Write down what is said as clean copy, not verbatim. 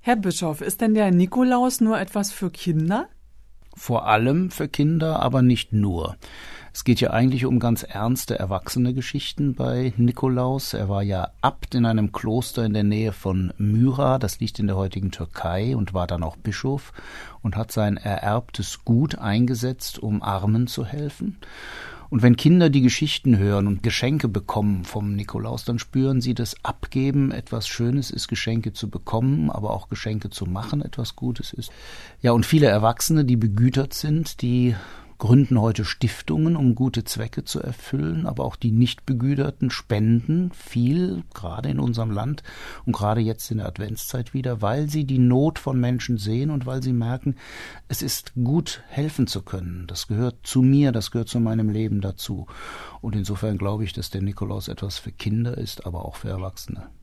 Herr Bischof, ist denn der Nikolaus nur etwas für Kinder? Vor allem für Kinder, aber nicht nur. Es geht ja eigentlich um ganz ernste, erwachsene Geschichten bei Nikolaus. Er war ja Abt in einem Kloster in der Nähe von Myra, das liegt in der heutigen Türkei, und war dann auch Bischof und hat sein ererbtes Gut eingesetzt, um Armen zu helfen. Und wenn Kinder die Geschichten hören und Geschenke bekommen vom Nikolaus, dann spüren sie, dass Abgeben etwas Schönes ist, Geschenke zu bekommen, aber auch Geschenke zu machen etwas Gutes ist. Ja, und viele Erwachsene, die begütert sind, die gründen heute Stiftungen, um gute Zwecke zu erfüllen, aber auch die Nichtbegüterten spenden viel, gerade in unserem Land und gerade jetzt in der Adventszeit wieder, weil sie die Not von Menschen sehen und weil sie merken, es ist gut, helfen zu können. Das gehört zu mir, das gehört zu meinem Leben dazu. Und insofern glaube ich, dass der Nikolaus etwas für Kinder ist, aber auch für Erwachsene.